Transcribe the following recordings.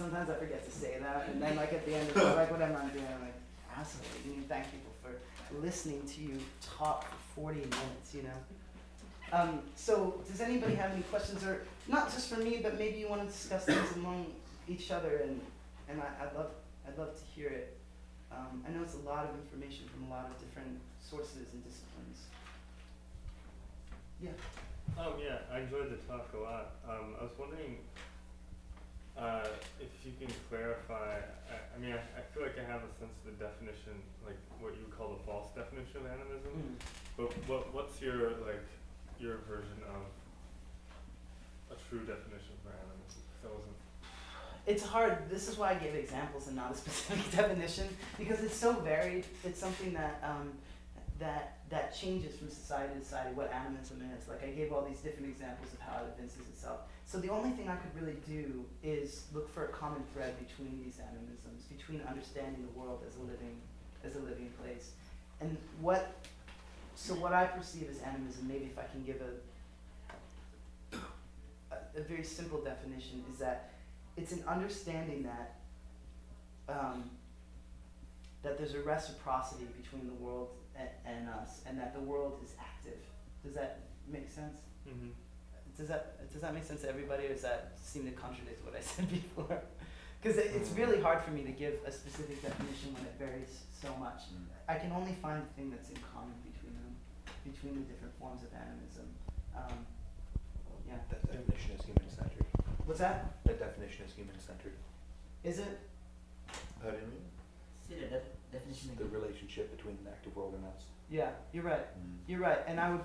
sometimes I forget to say that, and then like at the end of it, like whatever I'm doing, I'm like, absolutely, you need to thank people for listening to you talk for 40 minutes, you know. So does anybody have any questions, or not just for me, but maybe you want to discuss things among each other, and I'd love to hear it. I know it's a lot of information from a lot of different sources and disciplines. Yeah. Yeah, I enjoyed the talk a lot. I was wondering if you can clarify. I mean, I feel like I have a sense of the definition, like what you would call the false definition of animism. But what's your version of a true definition for animism? That wasn't. It's hard. This is why I gave examples and not a specific definition, because it's so varied. It's something that that changes from society to society what animism is. Like I gave all these different examples of how it evinces itself. So the only thing I could really do is look for a common thread between these animisms, between understanding the world as a living place, and what I perceive as animism. Maybe if I can give a very simple definition, is that it's an understanding that that there's a reciprocity between the world and us, and that the world is active. Does that make sense? Mm-hmm. Does that make sense to everybody, or does that seem to contradict what I said before? Because it's really hard for me to give a specific definition when it varies so much. I can only find the thing that's in common between them, between the different forms of animism. Yeah. That definition is human-centered. What's that? That definition is human-centered. Is it? How do you mean? Say that definition The again. relationship between the active world and us. Yeah, you're right. You're right, and I would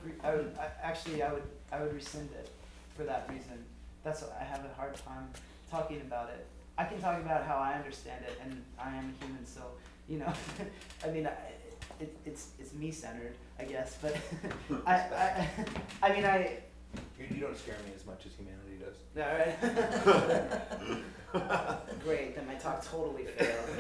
rescind it for that reason. That's why I have a hard time talking about it. I can talk about how I understand it, and I am a human, so you know. I mean, it's me centered, I guess. But I mean. You don't scare me as much as humanity does. All right. Great. Then my talk totally failed.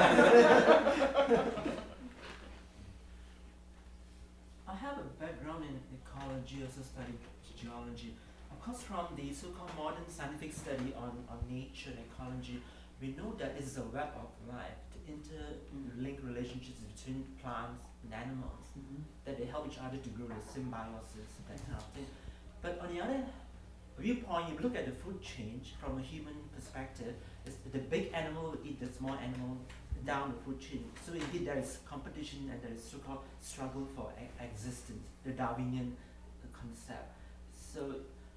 I have a background in ecology, also studied geology. Of course, from the so-called modern scientific study on nature and ecology, we know that it's a web of life, the interlinked relationships between plants and animals, that they help each other to grow, the symbiosis, that kind of thing. But on the other viewpoint, you look at the food chain from a human perspective, the big animal will eat the small animal down the food chain. So indeed there is competition and there is so-called struggle for existence, the Darwinian concept. So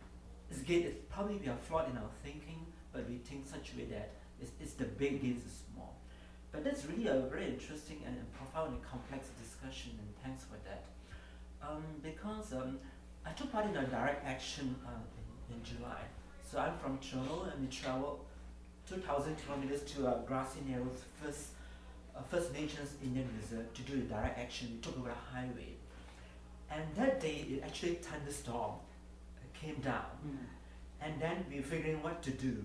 it's probably we are flawed in our thinking, but we think such a way that it's the big against the small. But that's really a very interesting and profound and complex discussion, and thanks for that. Because I took part in a direct action in July. So I'm from Toronto, and we traveled 2,000 kilometers to Grassy Narrows First Nations Indian Reserve to do a direct action. We took over a highway. And that day, it actually thunderstorm came down. And then we were figuring what to do.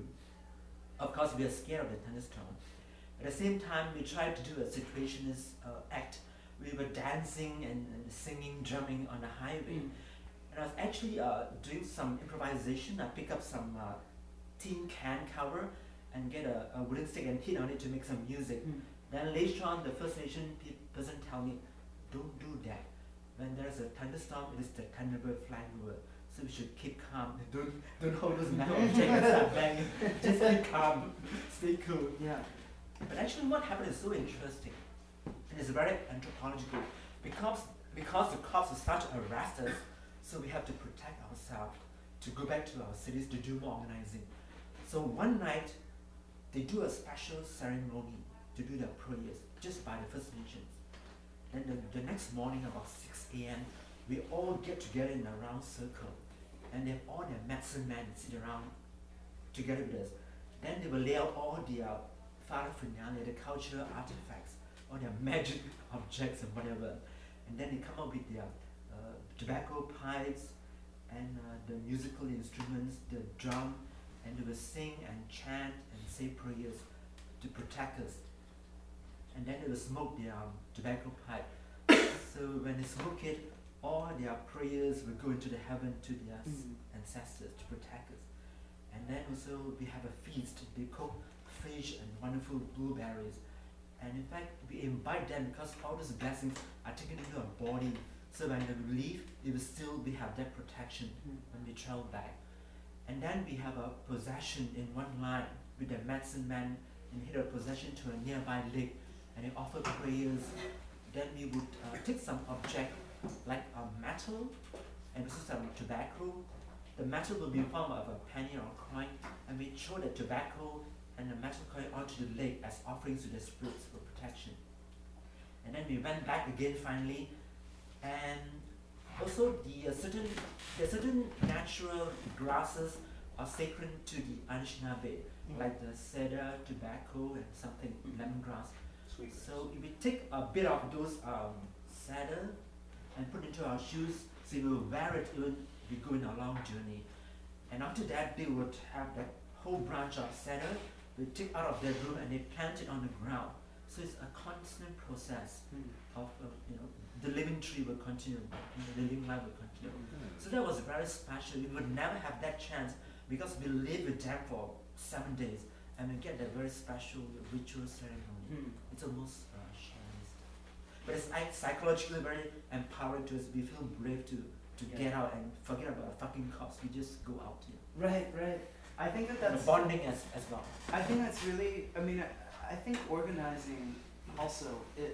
Of course, we are scared of the thunderstorm. At the same time, we tried to do a situationist act. We were dancing and singing, drumming on the highway. And I was actually doing some improvisation. I picked up some tin can cover and get a wooden stick and hit on it to make some music. Then later on, the First Nation person tell me, don't do that. When there's a thunderstorm, it is the thunderbird flying over. So we should keep calm. Don't hold those metal objects and start banging. Just keep calm. Stay cool. Yeah. But actually what happened is so interesting. And it's very anthropological. Because the cops will start to arrest us, so we have to protect ourselves, to go back to our cities to do more organizing. So one night, they do a special ceremony to do their prayers, just by the First Nations. Then the next morning, about 6 a.m., we all get together in a round circle, and they have all their medicine men sit around together with us. Then they will lay out all their paraphernalia, the cultural artifacts, all their magic objects and whatever. And then they come up with their tobacco pipes and the musical instruments, the drum, and they will sing and chant and say prayers to protect us. And then they will smoke their tobacco pipe. So when they smoke it, all their prayers will go into the heaven to their ancestors to protect us. And then also we have a feast. They cook fish rich and wonderful blueberries. And in fact, we invite them because all those blessings are taken into our body. So when we leave, it will still we have that protection when we travel back. And then we have a procession in one line with the medicine man and head a procession to a nearby lake, and they offer prayers. Then we would take some object like a metal and also some tobacco. The metal will be in form of a penny or a coin, and we throw the tobacco and the metal coin onto the lake as offerings to the spirits for protection. And then we went back again finally, and also the certain natural grasses are sacred to the Anishinaabe, like the cedar, tobacco, and something lemongrass. Sweet. So if we take a bit of those cedar and put into our shoes, so we will wear it even we go in a long journey. And after that, they would have that whole branch of cedar. We take out of their room and they plant it on the ground. So it's a constant process of the living tree will continue, the living life will continue. So that was very special. We would never have that chance because we live with them for 7 days and we get that very special ritual ceremony. It's almost shamanistic. But it's psychologically very empowering to us. We feel brave to get out and forget about fucking cops. We just go out here. Right. I think And that's bonding as well. I think that's really. I mean, I think organizing also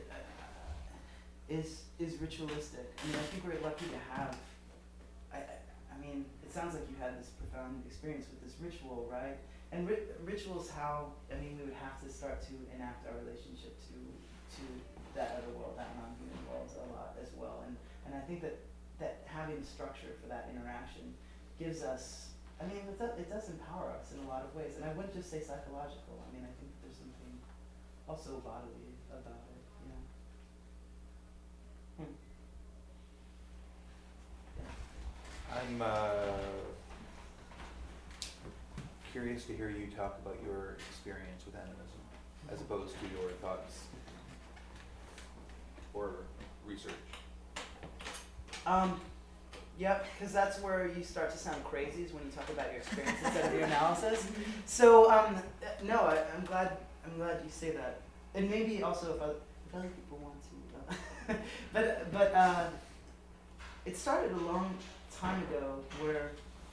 is ritualistic. I mean, I think we're lucky to have. I mean, it sounds like you had this profound experience with this ritual, right? And rituals, how I mean, we would have to start to enact our relationship to that other world, that non-human world, a lot as well. And I think that having structure for that interaction gives us. I mean, it does empower us in a lot of ways, and I wouldn't just say psychological. I mean, I think there's something also bodily about it. I'm curious to hear you talk about your experience with animism, as opposed to your thoughts or research. Yep, because that's where you start to sound crazy is when you talk about your experience instead of your analysis. So no, I'm glad you say that, and maybe also if other people want to, but it started a long time ago where,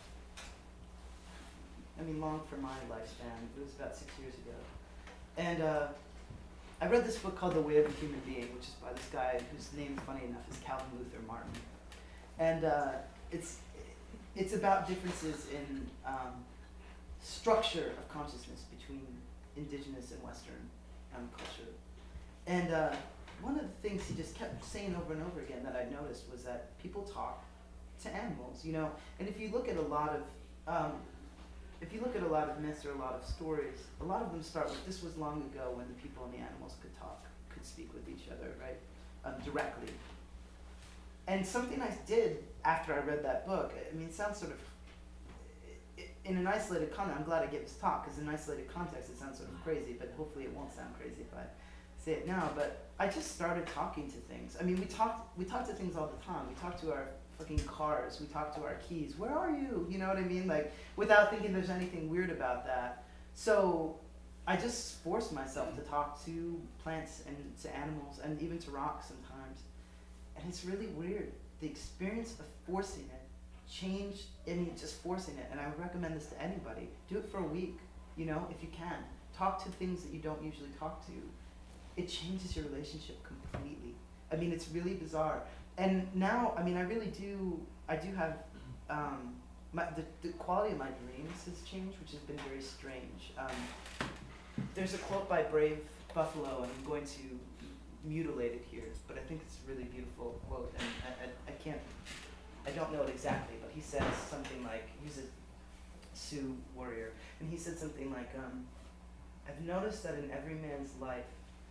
I mean, long for my lifespan. It was about 6 years ago, and I read this book called The Way of a Human Being, which is by this guy whose name, funny enough, is Calvin Luther Martin. And it's about differences in structure of consciousness between indigenous and Western culture. And one of the things he just kept saying over and over again that I noticed was that people talk to animals, And if you look at a lot of myths or a lot of stories, a lot of them start with this was long ago when the people and the animals could talk, could speak with each other, right, directly. And something I did after I read that book, I mean, it sounds sort of, in an isolated context, I'm glad I gave this talk, because in an isolated context it sounds sort of crazy, but hopefully it won't sound crazy if I say it now, but I just started talking to things. I mean, we talk to things all the time. We talk to our fucking cars, we talk to our keys. Where are you? You know what I mean? Like, without thinking there's anything weird about that. So I just forced myself to talk to plants and to animals and even to rocks sometimes. And it's really weird. The experience of forcing it changed, just forcing it. And I would recommend this to anybody. Do it for a week, if you can. Talk to things that you don't usually talk to. It changes your relationship completely. I mean, it's really bizarre. And now, I mean, I do have, the quality of my dreams has changed, which has been very strange. There's a quote by Brave Buffalo, and I'm going to mutilate it here, but I think it's a really beautiful quote, and I don't know it exactly, but he says something like, he's a Sioux warrior, and he said something like, I've noticed that in every man's life,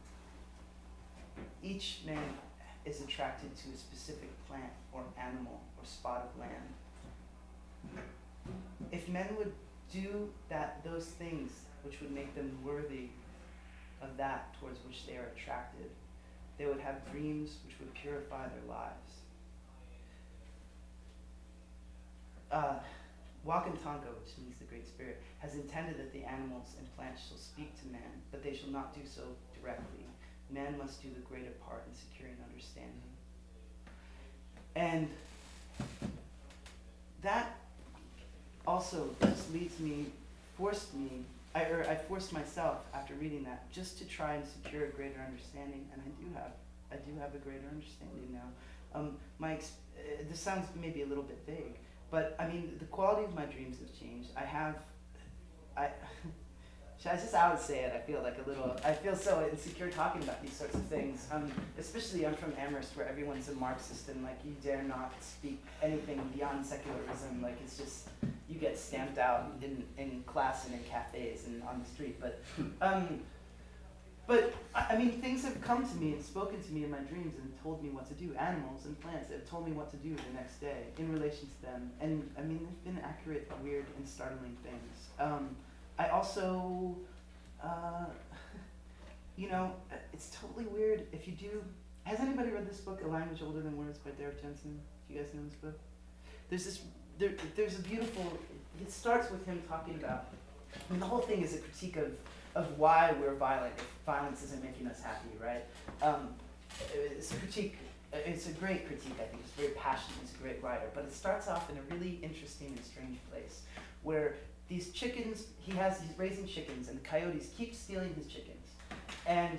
each man is attracted to a specific plant or animal or spot of land. If men would do those things which would make them worthy of that towards which they are attracted, they would have dreams which would purify their lives. Wakantanka, which means the Great Spirit, has intended that the animals and plants shall speak to man but they shall not do so directly. Man must do the greater part in securing understanding. And that also just I forced myself after reading that just to try and secure a greater understanding, and I do have a greater understanding now. This sounds maybe a little bit vague, but I mean, the quality of my dreams have changed. Should I just out say it? I feel so insecure talking about these sorts of things. Especially I'm from Amherst, where everyone's a Marxist, and like you dare not speak anything beyond secularism. Like it's just, you get stamped out in class and in cafes and on the street. But I mean, things have come to me and spoken to me in my dreams and told me what to do. Animals and plants have told me what to do the next day in relation to them. And I mean, they've been accurate, weird, and startling things. I also, it's totally weird if you do. Has anybody read this book, A Language Older Than Words by Derek Jensen? Do you guys know this book? There's a beautiful, it starts with him talking about, I mean, the whole thing is a critique of why we're violent if violence isn't making us happy, right? It's a critique, it's a great critique, I think. It's very passionate, he's a great writer, but it starts off in a really interesting and strange place where these chickens, he's raising chickens, and the coyotes keep stealing his chickens. And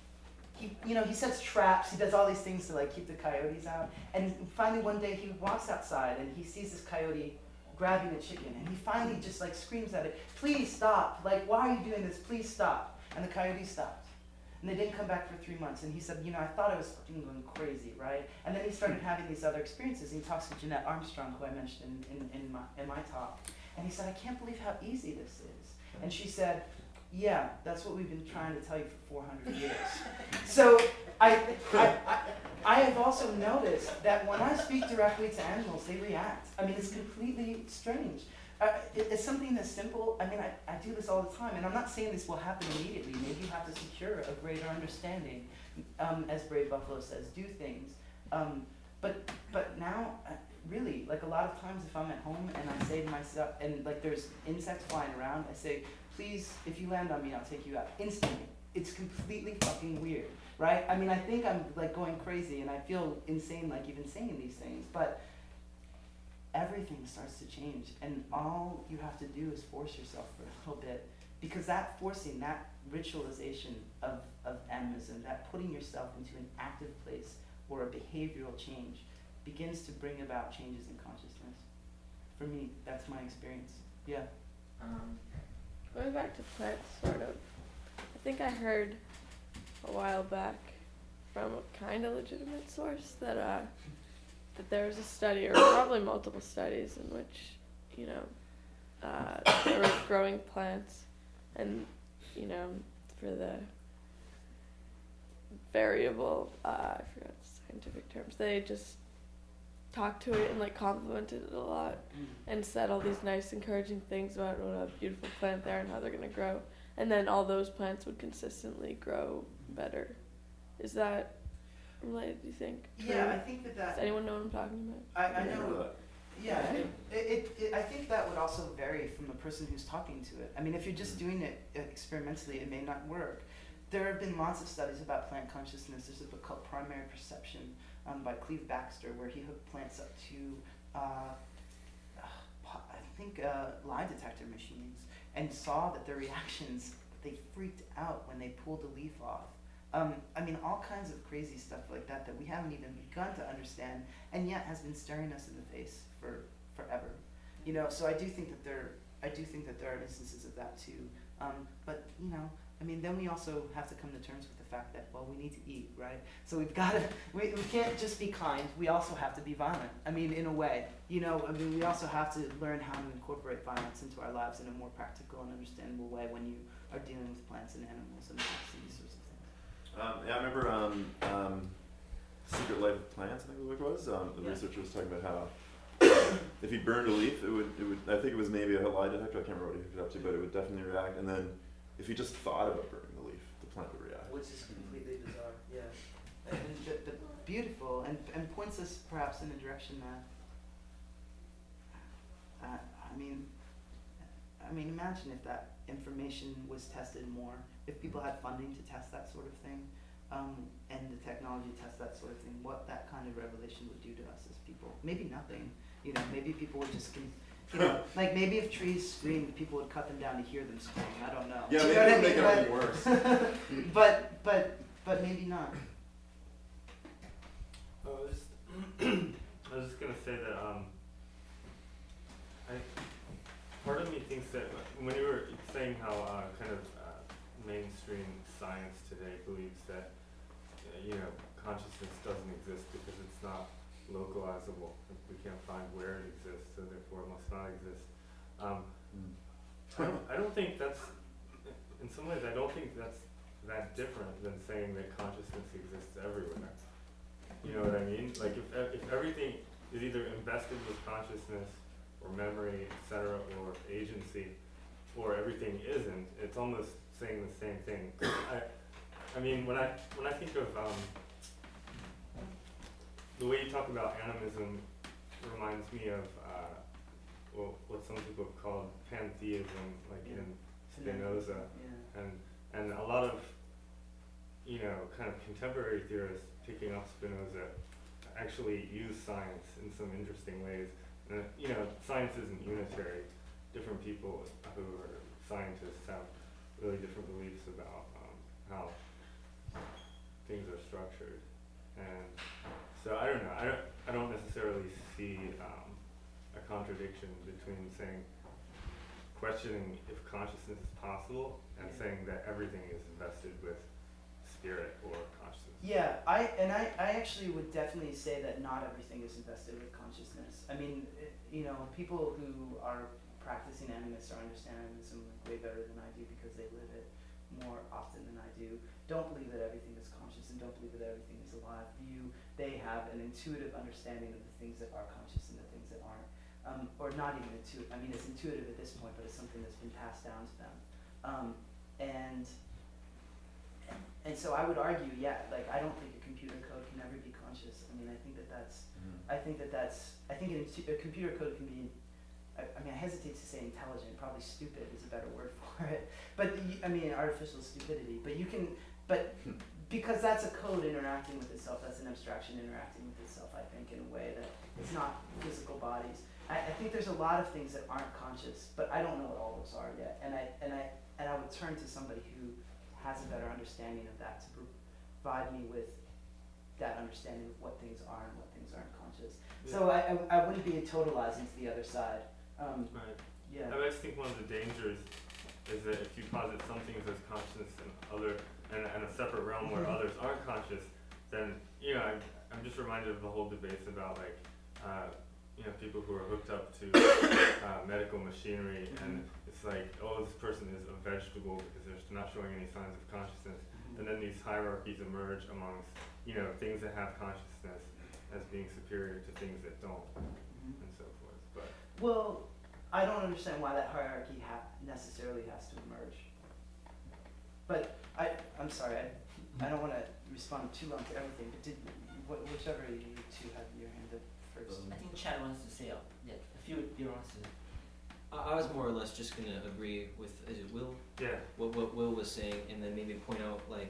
he sets traps, he does all these things to like keep the coyotes out. And finally one day he walks outside and he sees this coyote grabbing a chicken, and he finally just like screams at it, "Please stop, like why are you doing this, please stop." And the coyote stopped. And they didn't come back for 3 months, and he said, I thought I was fucking going crazy, right? And then he started having these other experiences, and he talks to Jeanette Armstrong, who I mentioned in my talk. And he said, "I can't believe how easy this is." And she said, "Yeah, that's what we've been trying to tell you for 400 years." So I have also noticed that when I speak directly to animals, they react. I mean, it's completely strange. It's something that's simple. I mean, I do this all the time, and I'm not saying this will happen immediately. Maybe you have to secure a greater understanding, as Brave Buffalo says, do things. But now, really, like a lot of times if I'm at home and I say to myself, and like there's insects flying around, I say, "Please, if you land on me, I'll take you out." Instantly. It's completely fucking weird, right? I mean, I think I'm like going crazy and I feel insane like even saying these things, but everything starts to change, and all you have to do is force yourself for a little bit, because that forcing, that ritualization of animism, that putting yourself into an active place or a behavioral change begins to bring about changes in consciousness. For me, that's my experience. Yeah. Going back to plants, sort of, I think I heard a while back from a kind of legitimate source that there was a study, or probably multiple studies, in which, they were growing plants, and, for the variable, I forgot the scientific terms, they just talked to it and like complimented it a lot and said all these nice encouraging things about what a beautiful plant they are and how they're going to grow, and then all those plants would consistently grow better. Is that related, do you think? Yeah, I think that Does anyone know what I'm talking about? I know. Yeah, I think that would also vary from the person who's talking to it. I mean, if you're just doing it experimentally, it may not work. There have been lots of studies about plant consciousness. There's a book called Primary Perception by Cleve Baxter, where he hooked plants up to, lie detector machines, and saw that their reactions, they freaked out when they pulled the leaf off. I mean, all kinds of crazy stuff like that we haven't even begun to understand, and yet has been staring us in the face for forever. So I do think that there are instances of that too. But I mean, then we also have to come to terms with the fact that, well, we need to eat, right? So we can't just be kind. We also have to be violent. I mean, in a way, we also have to learn how to incorporate violence into our lives in a more practical and understandable way when you are dealing with plants and animals and these sorts of things. I remember Secret Life of Plants, I think the book was. The researcher was talking about how if he burned a leaf, it would. I think it was maybe a lie detector. I can't remember what he hooked it up to, but it would definitely react. And then if he just thought about burning the leaf, the plant would react. Which is completely bizarre. Yeah, but beautiful, and points us perhaps in a direction that. I mean, imagine if that information was tested more if people had funding to test that sort of thing, and the technology to test that sort of thing, what that kind of revelation would do to us as people. Maybe nothing. You know, maybe people would just, you know, like maybe if trees screamed, people would cut them down to hear them scream. I don't know. Yeah, You maybe know what I it'll make mean? everything worse. But maybe not. I was just gonna say that part of me thinks that when you were saying how mainstream science today believes that consciousness doesn't exist because it's not localizable. We can't find where it exists, so therefore it must not exist. I don't think that's, in some ways, I don't think that's that different than saying that consciousness exists everywhere. You know what I mean? Like if everything is either invested with consciousness or memory, etc., or agency, or everything isn't, it's almost saying the same thing. I mean, when I think of the way you talk about animism, reminds me of what some people have called pantheism, like in Spinoza, and a lot of kind of contemporary theorists picking up Spinoza actually use science in some interesting ways. And science isn't unitary. Different people who are scientists have really different beliefs about how things are structured, and so I don't know. I don't necessarily see a contradiction between saying questioning if consciousness is possible and saying that everything is invested with spirit or consciousness. Yeah, I actually would definitely say that not everything is invested with consciousness. I mean, people who are practicing animist or understand animism way better than I do because they live it more often than I do, don't believe that everything is conscious and don't believe that everything is alive. They have an intuitive understanding of the things that are conscious and the things that aren't. Or not even intuitive. I mean, it's intuitive at this point, but it's something that's been passed down to them. And so I would argue, like I don't think a computer code can ever be conscious. I mean, I think a computer code can be, I mean, I hesitate to say intelligent, probably stupid is a better word for it. But I mean, artificial stupidity. But because that's a code interacting with itself, that's an abstraction interacting with itself, I think, in a way that it's not physical bodies. I think there's a lot of things that aren't conscious, but I don't know what all those are yet. And I would turn to somebody who has a better understanding of that to provide me with that understanding of what things are and what things aren't conscious. Yeah. So I wouldn't be totalizing to the other side. Right. Yeah. I always think one of the dangers is that if you posit some things as conscious and a separate realm where others aren't conscious, then I'm just reminded of the whole debates about like people who are hooked up to medical machinery, and it's like, oh, this person is a vegetable because they're not showing any signs of consciousness, and then these hierarchies emerge amongst things that have consciousness as being superior to things that don't, and so forth. But well, I don't understand why that hierarchy necessarily has to emerge. But I'm sorry, I don't want to respond too long to everything, but whichever you two have your hand up first. I think Chad wants to say a few nuances. I was more or less just going to agree with, is it Will? Yeah. What Will was saying, and then maybe point out like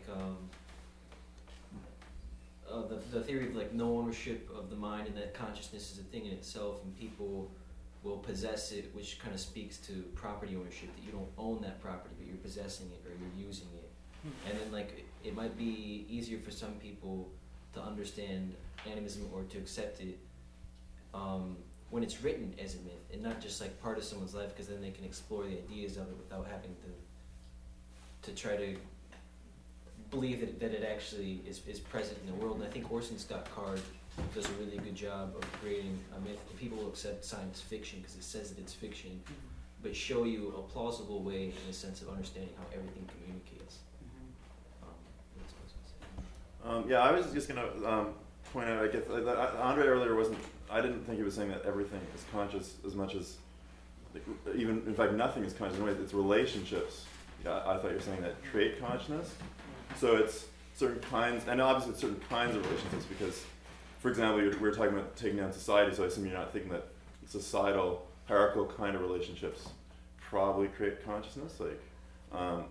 the theory of like no ownership of the mind, and that consciousness is a thing in itself, and people will possess it, which kind of speaks to property ownership, that you don't own that property, but you're possessing it or you're using it. And then like it might be easier for some people to understand animism or to accept it when it's written as a myth and not just like part of someone's life, because then they can explore the ideas of it without having to try to believe that it actually is present in the world. And I think Orson Scott Card does a really good job of creating a myth. People will accept science fiction because it says that it's fiction, but show you a plausible way in a sense of understanding how everything communicates. That's what I was gonna say. Yeah, I was just going to point out, I guess, that Andre earlier I didn't think he was saying that everything is conscious as much as, even, in fact, nothing is conscious. In a way, it's relationships. Yeah, I thought you were saying that trait consciousness. So it's certain kinds, and obviously it's certain kinds of relationships because, for example, we're talking about taking down society, so I assume you're not thinking that societal, hierarchical kind of relationships probably create consciousness. Like,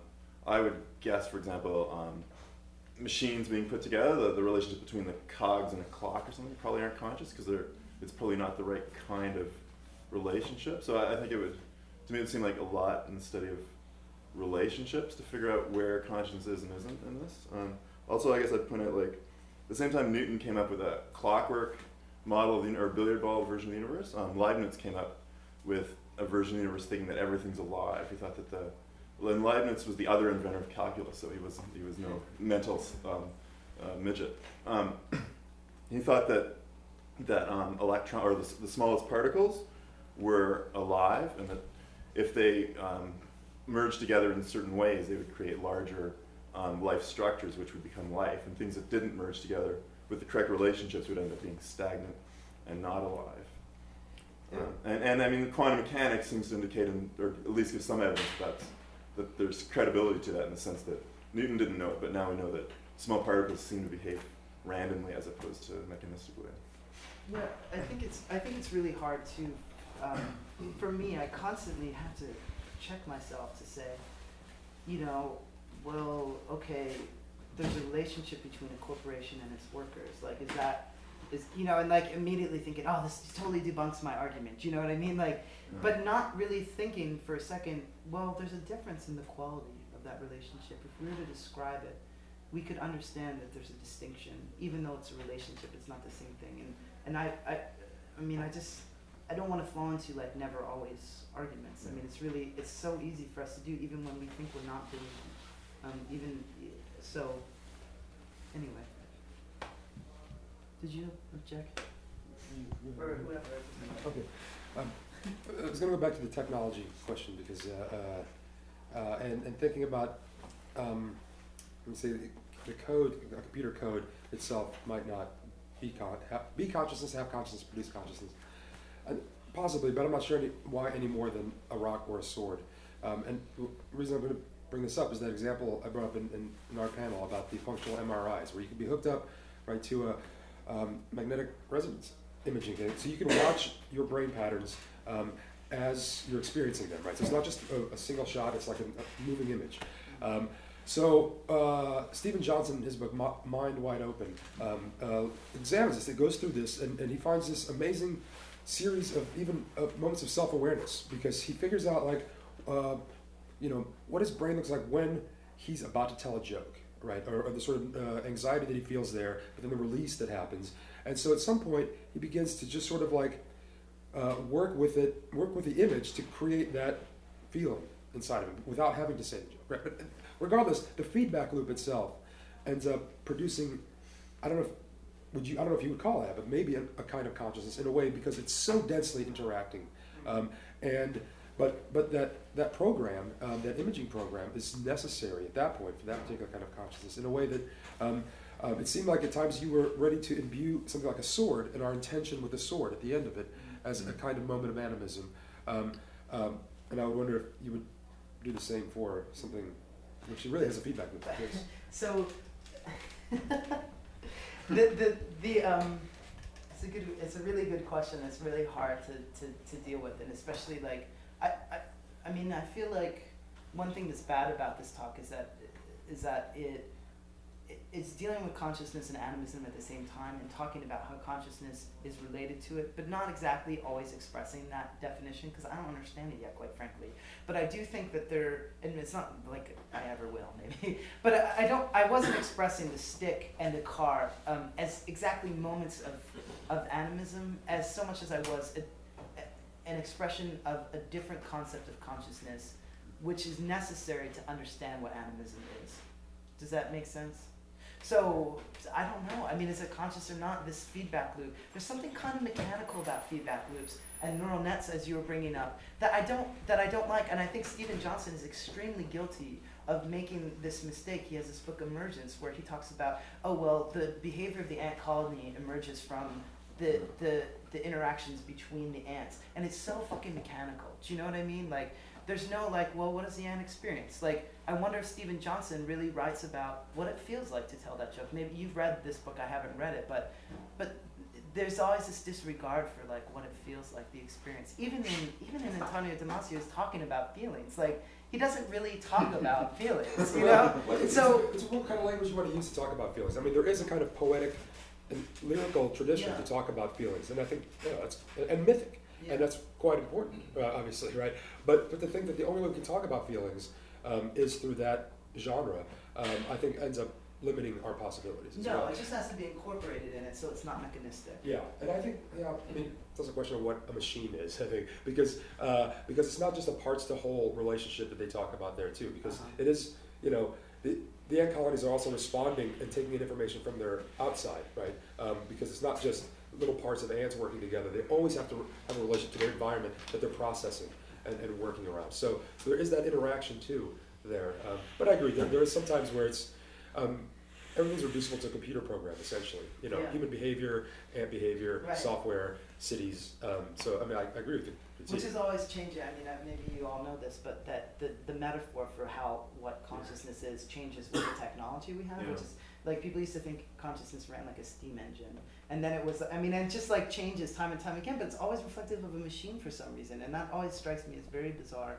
I would guess, for example, machines being put together, the relationship between the cogs and a clock or something probably aren't conscious because it's probably not the right kind of relationship. So I think to me it would seem like a lot in the study of relationships to figure out where consciousness is and isn't in this. Also, I guess I'd point out, like, at the same time Newton came up with a clockwork model of or billiard ball version of the universe, Leibniz came up with a version of the universe thinking that everything's alive. He thought that and Leibniz was the other inventor of calculus, so he was no mental midget. He thought that electron or the smallest particles were alive, and that if they merged together in certain ways, they would create larger life structures, which would become life, and things that didn't merge together with the correct relationships would end up being stagnant and not alive. And I mean, quantum mechanics seems to indicate, or at least give some evidence that there's credibility to that in the sense that Newton didn't know it, but now we know that small particles seem to behave randomly as opposed to mechanistically. Yeah, I think it's really hard to. For me, I constantly have to check myself to say, well, okay, there's a relationship between a corporation and its workers. Like, and like immediately thinking, oh, this totally debunks my argument. Do you know what I mean? Like, but not really thinking for a second, well, there's a difference in the quality of that relationship. If we were to describe it, we could understand that there's a distinction, even though it's a relationship, it's not the same thing. And I don't want to fall into like never always arguments. I mean, it's so easy for us to do, even when we think we're not doing it. So, anyway. Did you object? Or whoever. Okay. I was going to go back to the technology question because, and thinking about, let me say, the code, a computer code itself might not be consciousness, have consciousness, produce consciousness. Possibly, but I'm not sure why any more than a rock or a sword. And the reason I'm going to bring this up is that example I brought up in our panel about the functional MRIs, where you can be hooked up right to a magnetic resonance imaging thing, so you can watch your brain patterns as you're experiencing them, right? So it's not just a single shot, it's like a moving image. So Stephen Johnson, in his book Mind Wide Open, examines this. It goes through this, and he finds this amazing series of even moments of self-awareness, because he figures out, like, what his brain looks like when he's about to tell a joke, right? Or the sort of anxiety that he feels there, but then the release that happens. And so at some point, he begins to just sort of like work with the image to create that feeling inside of him without having to say the joke. Right? But regardless, the feedback loop itself ends up producing, I don't know if you would call that, but maybe a kind of consciousness in a way, because it's so densely interacting. But that program, that imaging program, is necessary at that point for that particular kind of consciousness in a way that it seemed like at times you were ready to imbue something like a sword, and our intention with the sword at the end of it as a kind of moment of animism. And I would wonder if you would do the same for something which really has a feedback loop. So, it's a really good question. It's really hard to deal with, and especially like I mean, I feel like one thing that's bad about this talk is that it's dealing with consciousness and animism at the same time, and talking about how consciousness is related to it, but not exactly always expressing that definition, because I don't understand it yet, quite frankly. But I do think that and it's not like I ever will, maybe, but I wasn't expressing the stick and the car as exactly moments of animism, as so much as I was an expression of a different concept of consciousness, which is necessary to understand what animism is. Does that make sense? So, I don't know. I mean, is it conscious or not, this feedback loop? There's something kind of mechanical about feedback loops and neural nets, as you were bringing up, that I don't like. And I think Stephen Johnson is extremely guilty of making this mistake. He has this book, Emergence, where he talks about, the behavior of the ant colony emerges from the interactions between the ants. And it's so fucking mechanical. Do you know what I mean? Like, there's no what does the ant experience? Like, I wonder if Stephen Johnson really writes about what it feels like to tell that joke. Maybe you've read this book, I haven't read it, but there's always this disregard for like what it feels like, the experience. Even in Antonio Damasio is talking about feelings. Like, he doesn't really talk about feelings, you know? Well, it's what kind of language you want to use to talk about feelings. I mean, there is a kind of poetic and lyrical tradition Yeah. to talk about feelings, and I think it's and mythic, Yeah. and that's quite important, obviously, right? But to think that the only way we can talk about feelings is through that genre, I think ends up limiting our possibilities as No, well. it just has to be incorporated in it so it's not mechanistic. Yeah, and I think I mean it's also a question of what a machine is. I think because it's not just a parts to whole relationship that they talk about there too. Because it is the ant colonies are also responding and taking in information from their outside, right? Because it's not just little parts of ants working together. They always have to have a relation to their environment that they're processing and working around. So there is that interaction too there. But I agree. There is sometimes where it's everything's reducible to a computer program, essentially. Yeah. Human behavior, ant behavior, Right. software, cities. So, I mean, I agree with you. Which is always changing. I mean, maybe you all know this, but that the metaphor for what consciousness is changes with the technology we have, which Yeah. is like people used to think consciousness ran like a steam engine, and then it was. I mean, and it just like changes time and time again, but it's always reflective of a machine for some reason, and that always strikes me as very bizarre.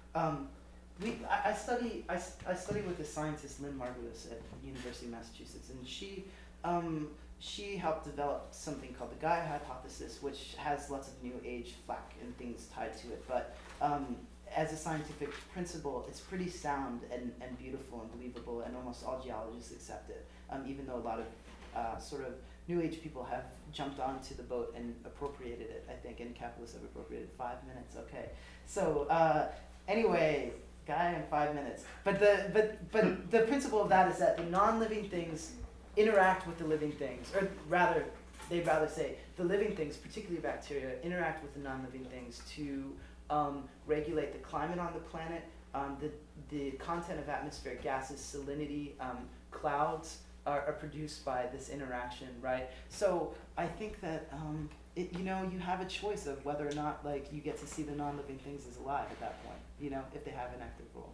I study with the scientist Lynn Margulis at University of Massachusetts, and she helped develop something called the Gaia hypothesis, which has lots of new age flack and things tied to it. But as a scientific principle, it's pretty sound and beautiful and believable, and almost all geologists accept it, even though a lot of sort of new age people have jumped onto the boat and appropriated it, I think, and capitalists have appropriated 5 minutes. Okay, so anyway, Gaia in 5 minutes. But the principle of that is that the non-living things interact with the living things, or rather, they'd rather say the living things, particularly bacteria, interact with the non-living things to regulate the climate on the planet, the content of atmospheric gases, salinity, clouds are produced by this interaction, right? So I think that you have a choice of whether or not like you get to see the non-living things as alive at that point, if they have an active role.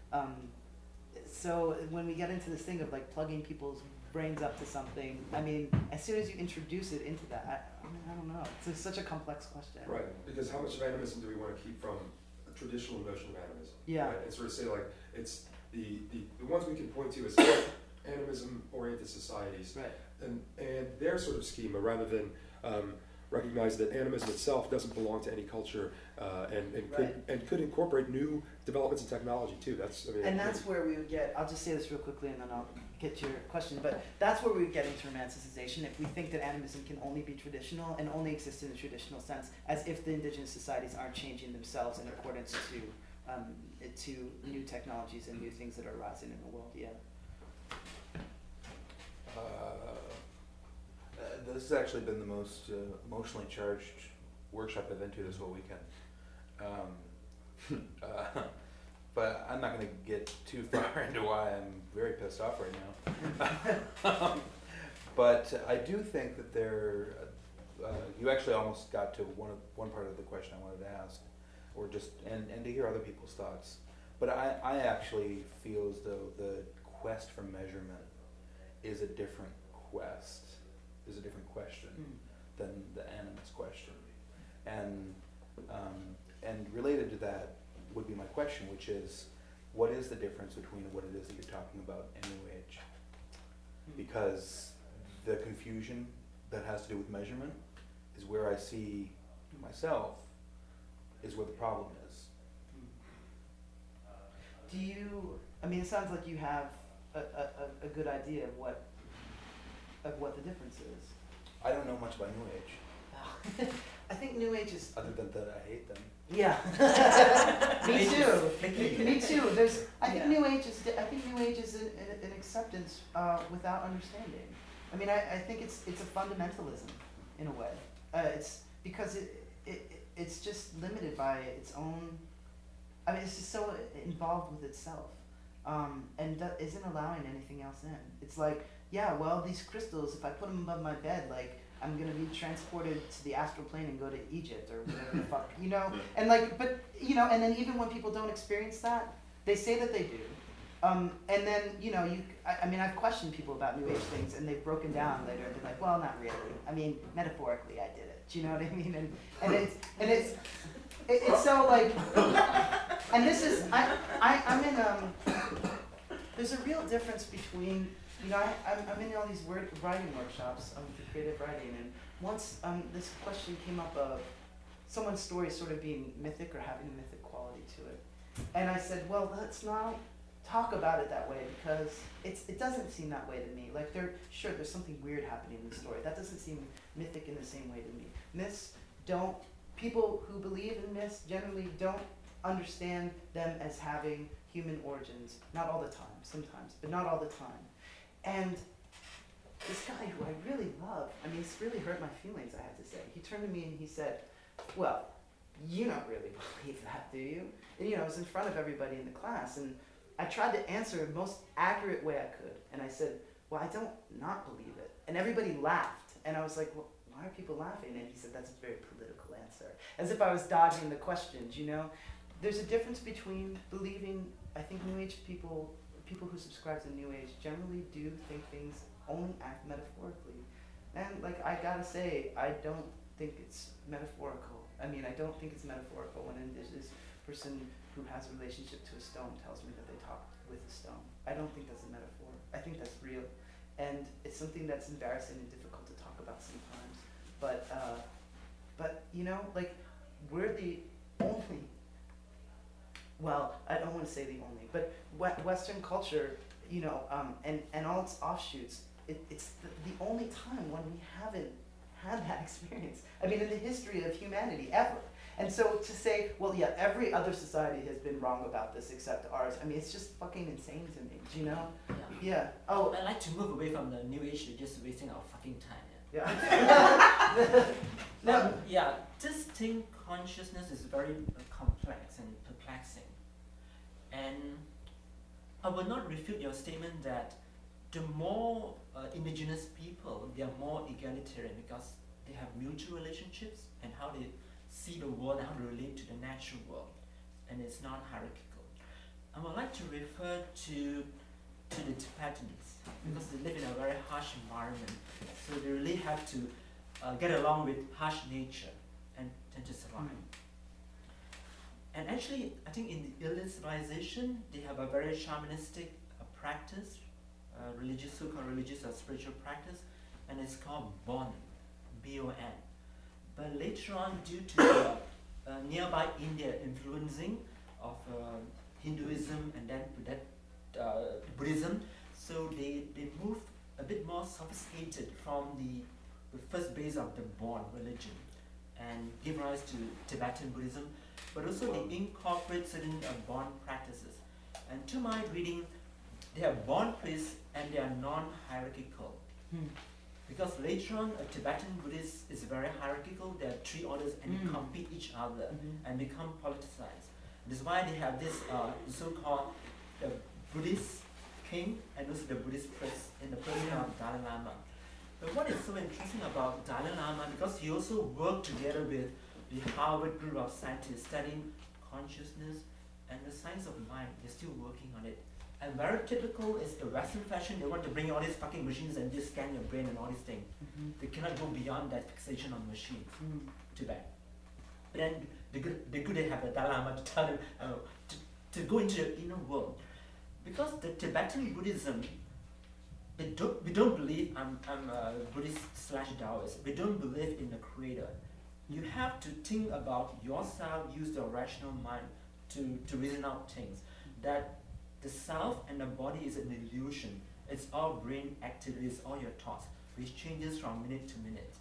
So when we get into this thing of like plugging people's brains up to something, I mean, as soon as you introduce it into that, I don't know. It's such a complex question. Right, because how much of animism do we want to keep from a traditional notion of animism? Yeah. Right? And sort of say like it's the ones we can point to as animism-oriented societies, Right. and their sort of schema, rather than recognize that animism itself doesn't belong to any culture, and could incorporate new developments in technology too. That's where we would get. I'll just say this real quickly, and then I'll get to your question. But that's where we would get into romanticization if we think that animism can only be traditional and only exist in the traditional sense, as if the indigenous societies aren't changing themselves in accordance to new technologies and new things that are rising in the world. Yeah. This has actually been the most emotionally charged workshop I've been to this whole weekend. But I'm not going to get too far into why I'm very pissed off right now. But I do think that you actually almost got to one part of the question I wanted to ask, or just and to hear other people's thoughts. But I actually feel as though the quest for measurement is a different question than the animus question, and related to that would be my question, which is, what is the difference between what it is that you're talking about and New Age? Because the confusion that has to do with measurement is where I see myself is where the problem is. It sounds like you have a good idea of what the difference is. I don't know much about New Age, I think New Age is. other than that I hate them. Yeah. Me too. Me too. I think New Age is an acceptance without understanding. I mean, I think it's a fundamentalism in a way. It's because it's just limited by its own. I mean, it's just so involved with itself, and isn't allowing anything else in. It's like, yeah, well, these crystals, if I put them above my bed, like, I'm gonna be transported to the astral plane and go to Egypt or whatever the fuck, And like, but and then even when people don't experience that, they say that they do, and then I've questioned people about New Age things, and they've broken down later and been like, well, not really. I mean, metaphorically, I did it. Do you know what I mean? And it's It's so like, and this is, I'm in, there's a real difference between, you know, I'm in all these writing workshops, for creative writing, and once this question came up of someone's story sort of being mythic or having a mythic quality to it. And I said, well, let's not talk about it that way, because it doesn't seem that way to me. Like, there's something weird happening in the story. That doesn't seem mythic in the same way to me. Myths don't, people who believe in myths generally don't understand them as having human origins. Not all the time, sometimes, but not all the time. And this guy who I really love, I mean, it's really hurt my feelings, I have to say. He turned to me and he said, well, you don't really believe that, do you? And you know, I was in front of everybody in the class, and I tried to answer the most accurate way I could. And I said, well, I don't not believe it. And everybody laughed. And I was like, well, why are people laughing? And he said, that's a very political answer. As if I was dodging the questions, you know? There's a difference between believing, I think New Age people who subscribe to New Age generally do think things only act metaphorically. And like, I gotta say, I don't think it's metaphorical. I mean, I don't think it's metaphorical when an indigenous person who has a relationship to a stone tells me that they talk with a stone. I don't think that's a metaphor. I think that's real. And it's something that's embarrassing and difficult to talk about sometimes. But you know, like, we're the only, well, I don't want to say the only, but Western culture, you know, and all its offshoots, it's the only time when we haven't had that experience. I mean, in the history of humanity, ever. And so to say, well, yeah, every other society has been wrong about this except ours, I mean, it's just fucking insane to me, do you know? Yeah. Oh. I like to move away from the New Age to just wasting our fucking time. Yeah. No. Yeah, this thing, consciousness, is very complex and perplexing. And I will not refute your statement that the more indigenous people, they are more egalitarian because they have mutual relationships and how they see the world and how they relate to the natural world, and it's not hierarchical. I would like to refer to the Tibetans because they live in a very harsh environment, so they really have to get along with harsh nature and to survive. And actually, I think in the Indian civilization, they have a very shamanistic practice, religious, so-called religious or spiritual practice, and it's called Bon, B-O-N. But later on, due to the nearby India influencing of Hinduism and then Buddhism, so they moved a bit more sophisticated from the first base of the Bon religion and give rise to Tibetan Buddhism, but also they incorporate certain Bon practices. And to my reading, they are Bon priests and they are non-hierarchical. Because later on, a Tibetan Buddhist is very hierarchical. There are three orders and they compete each other and become politicized. This is why they have this so-called the Buddhist king and also the Buddhist priest in the person of Dalai Lama. But what is so interesting about Dalai Lama, because he also worked together with the Harvard group of scientists studying consciousness and the science of mind. They're still working on it. And very typical is the Western fashion. They want to bring all these fucking machines and just scan your brain and all these things. They cannot go beyond that fixation on machines. Too bad. But then they could have the Dalai Lama to tell them to go into the inner world. Because the Tibetan Buddhism, we don't believe I'm a Buddhist / Taoist. We don't believe in the creator. You have to think about yourself, use the rational mind to reason out things. That the self and the body is an illusion. It's all brain activities, all your thoughts, which changes from minute to minute.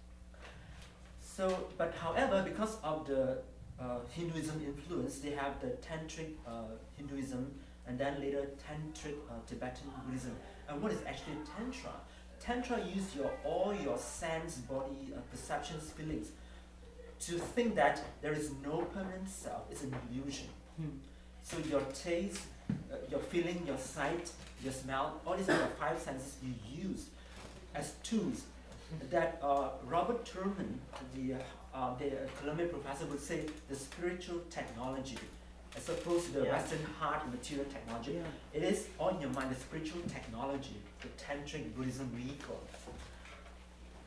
So, but however, because of the Hinduism influence, they have the Tantric Hinduism and then later Tantric Tibetan Buddhism. And what is actually Tantra? Tantra uses all your sense, body, perceptions, feelings to think that there is no permanent self. It's an illusion. So your taste, your feeling, your sight, your smell, all these are the five senses you use as tools that Robert Thurman, the Columbia professor, would say the spiritual technology, as opposed to the Western hard material technology. It is all in your mind, the spiritual technology, the Tantric Buddhism vehicle.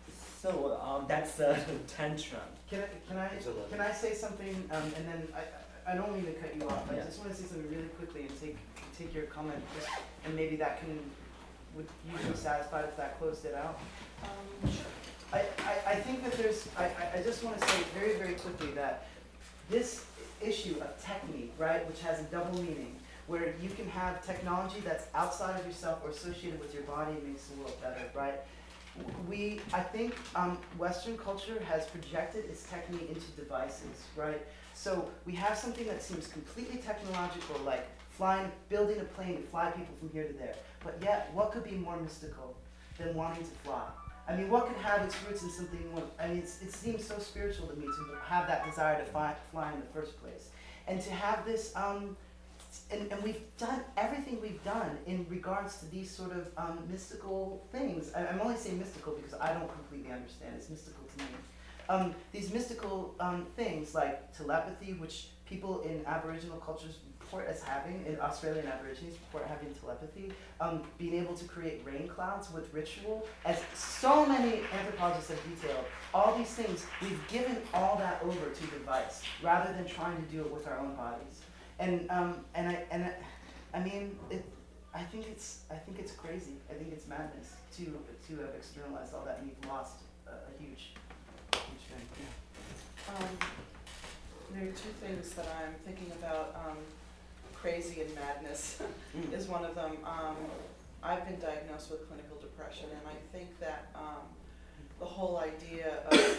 So that's a tantrum. Can I say something, and then I don't mean to cut you off, I Yeah. just wanna say something really quickly and take your comment, just, and maybe that would you be satisfied if that closed it out? Sure. I think that I just wanna say very, very quickly that this issue of technique, right, which has a double meaning, where you can have technology that's outside of yourself or associated with your body and makes the world better, right? I think Western culture has projected its technique into devices, right? So we have something that seems completely technological, like building a plane to fly people from here to there. But yet, what could be more mystical than wanting to fly? I mean, what could have its roots in something more, I mean, it seems so spiritual to me to have that desire to fly in the first place. And to have this, and we've done everything we've done in regards to these sort of mystical things. I'm only saying mystical because I don't completely understand. It's mystical to me. These mystical things like telepathy, which people in Aboriginal cultures report as having, in Australian Aborigines report having telepathy, being able to create rain clouds with ritual, as so many anthropologists have detailed. All these things, we've given all that over to device rather than trying to do it with our own bodies. And I mean, I think it's crazy. I think it's madness to have externalized all that and you've lost a huge thing. Yeah. There are two things that I'm thinking about. Crazy and madness is one of them. I've been diagnosed with clinical depression, and I think that the whole idea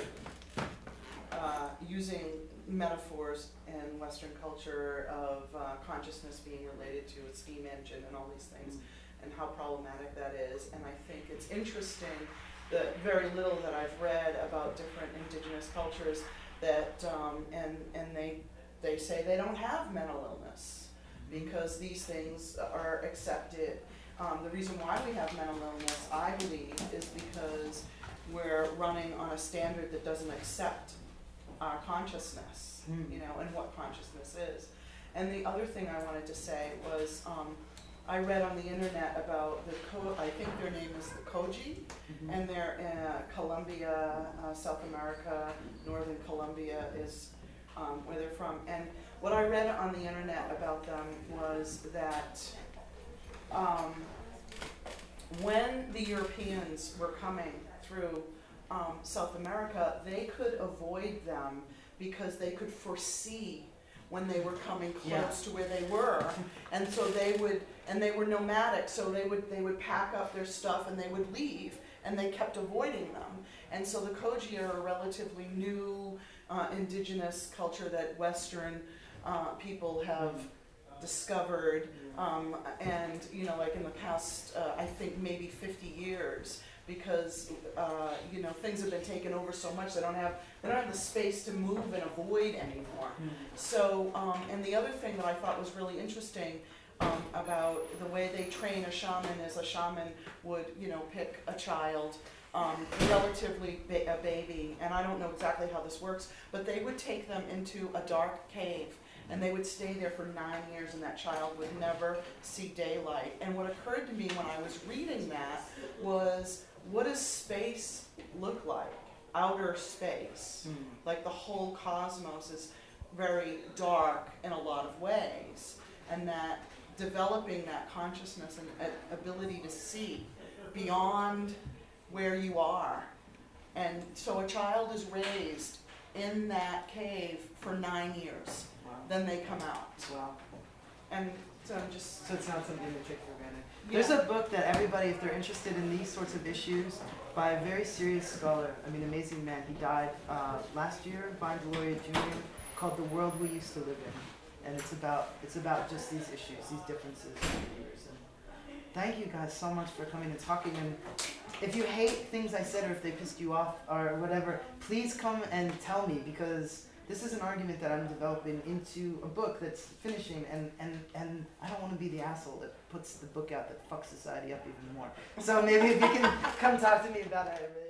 of using metaphors in Western culture of consciousness being related to a steam engine and all these things, and how problematic that is. And I think it's interesting, the very little that I've read about different indigenous cultures, that and they say they don't have mental illness because these things are accepted. The reason why we have mental illness, I believe, is because we're running on a standard that doesn't accept our consciousness, you know, and what consciousness is. And the other thing I wanted to say was, I read on the internet about I think their name is the Koji, and they're in Colombia, South America, Northern Colombia is where they're from. And what I read on the internet about them was that when the Europeans were coming through South America, they could avoid them because they could foresee when they were coming close to where they were, and so they were nomadic, so they would pack up their stuff and they would leave, and they kept avoiding them. And so the Koji are a relatively new indigenous culture that Western people have discovered, and you know, like in the past, I think maybe 50 years, because you know, things have been taken over so much they don't have the space to move and avoid anymore. So, and the other thing that I thought was really interesting about the way they train a shaman is a shaman would, you know, pick a child, relatively a baby, and I don't know exactly how this works, but they would take them into a dark cave, and they would stay there for 9 years, and that child would never see daylight. And what occurred to me when I was reading that was, what does space look like? Outer space. Like the whole cosmos is very dark in a lot of ways, and that developing that consciousness and ability to see beyond where you are. And so a child is raised in that cave for 9 years. Wow. Then they come out. Wow. And so just... So it's not something to take for granted. Yeah. There's a book that everybody, if they're interested in these sorts of issues, by a very serious scholar, I mean, amazing man, he died last year, Vine Deloria Jr., called The World We Used to Live In. And it's about just these issues, these differences. And thank you guys so much for coming and talking. And if you hate things I said, or if they pissed you off or whatever, please come and tell me, because this is an argument that I'm developing into a book that's finishing, and I don't want to be the asshole that puts the book out that fucks society up even more. So maybe if you can come talk to me about it.